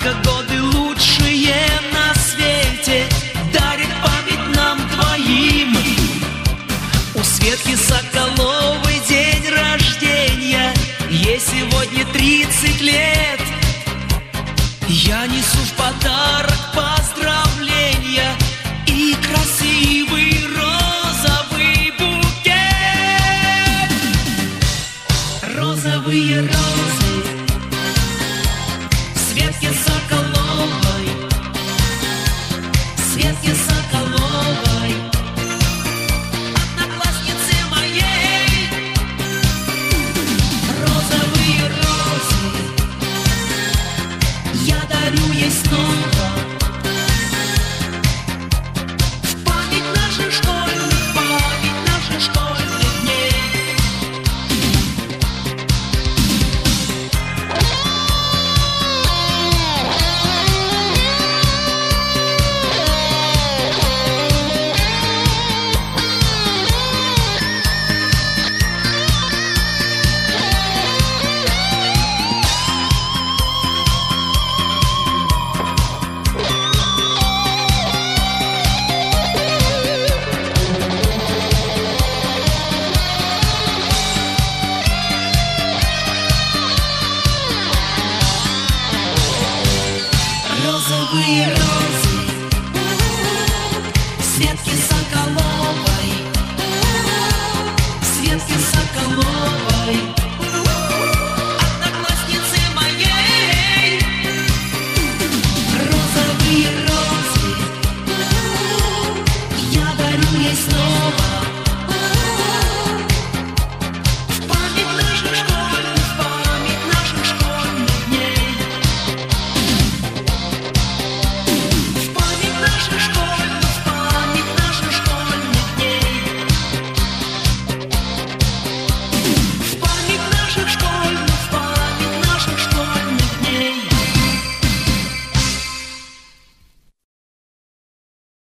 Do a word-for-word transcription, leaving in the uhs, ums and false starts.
Однако годы лучшие на свете дарит память нам двоим. У Светки Соколовой день рождения, ей сегодня тридцать лет. Я несу в подарок поздравления и красивый розовый букет. Розовые розы Светке Соколовой, Светке Соколовой, однокласснице моей. Розовые розы я дарю ей снова, в память наших школьных, в память наших школьных дней. Розовые